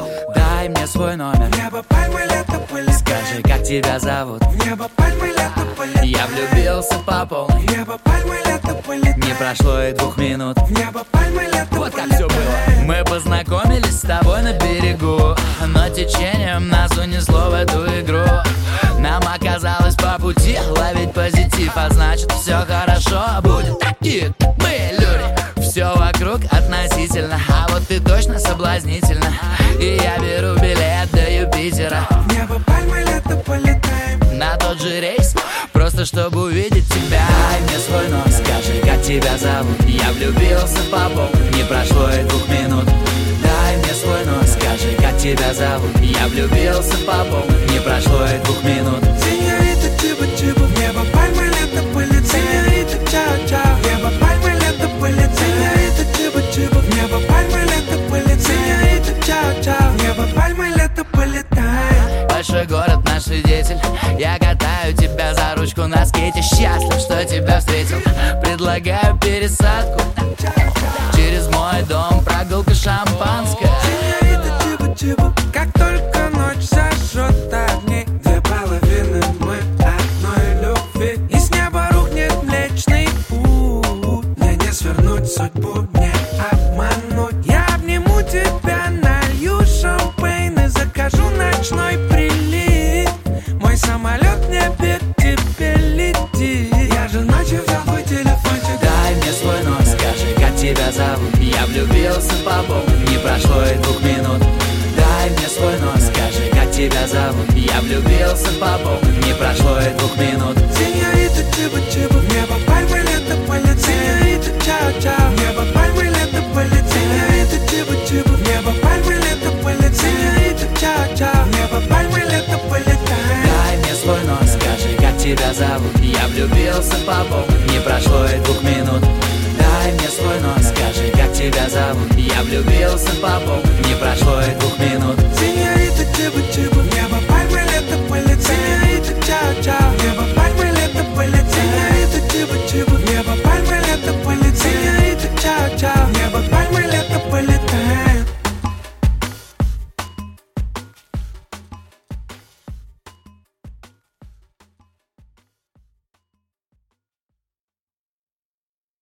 Дай мне свой номер. Небо, пальмы, лето, полетаем. Скажи, как тебя зовут? Небо, пальмы, лето, полетаем. Я влюбился по полной. Небо, пальмы, лето, полетаем. Не прошло и 2 минут. Небо, пальмы, лето, Вот как все было. Мы познакомились с тобой на берегу, но течением нас унесло в эту игру. Нам оказалось по пути ловить позитив, а значит все хорошо будет. Такие мы люди. Все вокруг относительно, а вот ты точно соблазнительна. И я беру билет до Юпитера. Небо, пальмы, лето, полетаем. На тот же рейс, просто чтобы увидеть тебя. Дай мне свой номер, скажи, как тебя зовут. Я влюбился по полной, не прошло и 2 минут. Дай мне свой номер, скажи, как тебя зовут. Я влюбился по полной, не прошло и 2 минут. Сеньорита, чиба-чиба. Небо, пальмы, лето, полетаем. Сеньорита, чао-чао. Небо, пальмы, лето, полетаем. Сеньорита, чиба-чиба. Небо, пальмы, лето, полетаем. Сеньорита, чао-чао. Небо, пальмы, лето, полетаем. Большой город наш свидетель. Я катаю тебя за ручку на скейте. Счастлив, что тебя встретил. Предлагаю пересадку. Через мой дом прогулка шампанское. Сеньорита, чиба-чиба. Как только ночь зажжет огни, 2 половины мы одной любви. И с неба рухнет Млечный Путь. Мне не свернуть судьбу, не обмануть. Я обниму тебя, налью шампейн и закажу ночной прилив. Мой самолет в небе тебе летит. Я же ночью взял твой телефончик. Дай мне свой номер, скажи, как тебя зовут. Я влюбился по полной, не прошло и 2 минут. Дай мне свой номер, скажи, как тебя зовут. Я влюбился по полной, не прошло и 2 минут. Сеньорита, чиба-чиба. Небо, пальмы, лето, полетаем. Сеньорита, чао-чао. Небо, пальмы, лето, полетаем. Сеньорита, чиба-чиба. Небо, пальмы, лето, полетаем. Сеньорита, чао-чао. Небо, пальмы, лето, полетаем. Дай мне свой номер, скажи, как тебя зовут. Я влюбился по полной, не прошло и 2 минут. Дай мне свой номер, скажи, как тебя зовут. Я влюбился по полной, не прошло и 2 минут. Сеньорита, чиба-чиба.